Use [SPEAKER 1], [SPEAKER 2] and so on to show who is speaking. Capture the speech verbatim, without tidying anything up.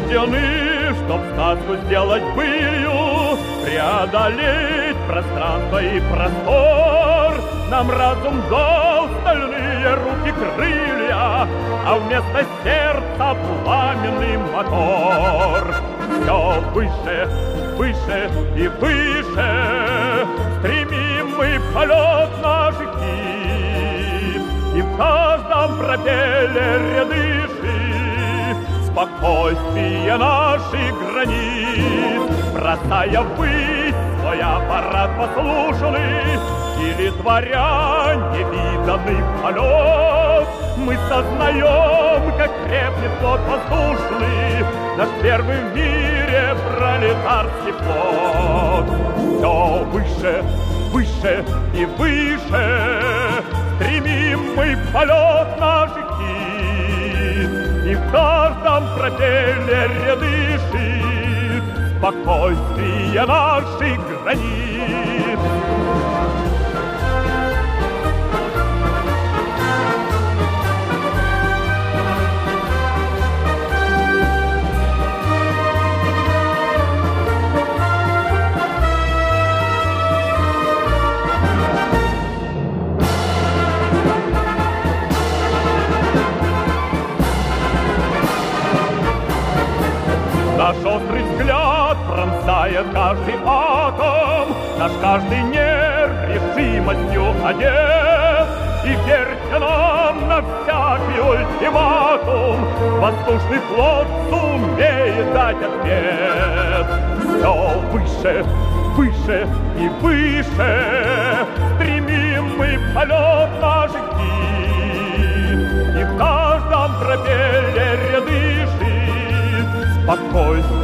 [SPEAKER 1] рождены, чтоб сказку сделать былью, преодолеть пространство и простор. Нам разум дал стальные руки крылья, а вместо сердца пламенный мотор. Все выше, выше и выше стремим мы полет наших птиц, и в каждом пропеллере дышит спокойствие наших границ. Бросая ввысь свой аппарат послушный или творя невиданный полет, мы сознаем, как крепнет флот воздушный, наш первый в мире пролетарский флот. Все выше, выше и выше стремим мы полет наших птиц, и в каждом пропеллере дышит спокойствие наших границ. Наш острый взгляд пронзает каждый атом, наш каждый нерв решимостью одет. И верьте нам на всякий ультиматум, воздушный флот сумеет дать ответ. Все выше, выше и выше стремим мы полет наших птиц, и в каждом пропеллере дышит спокойствие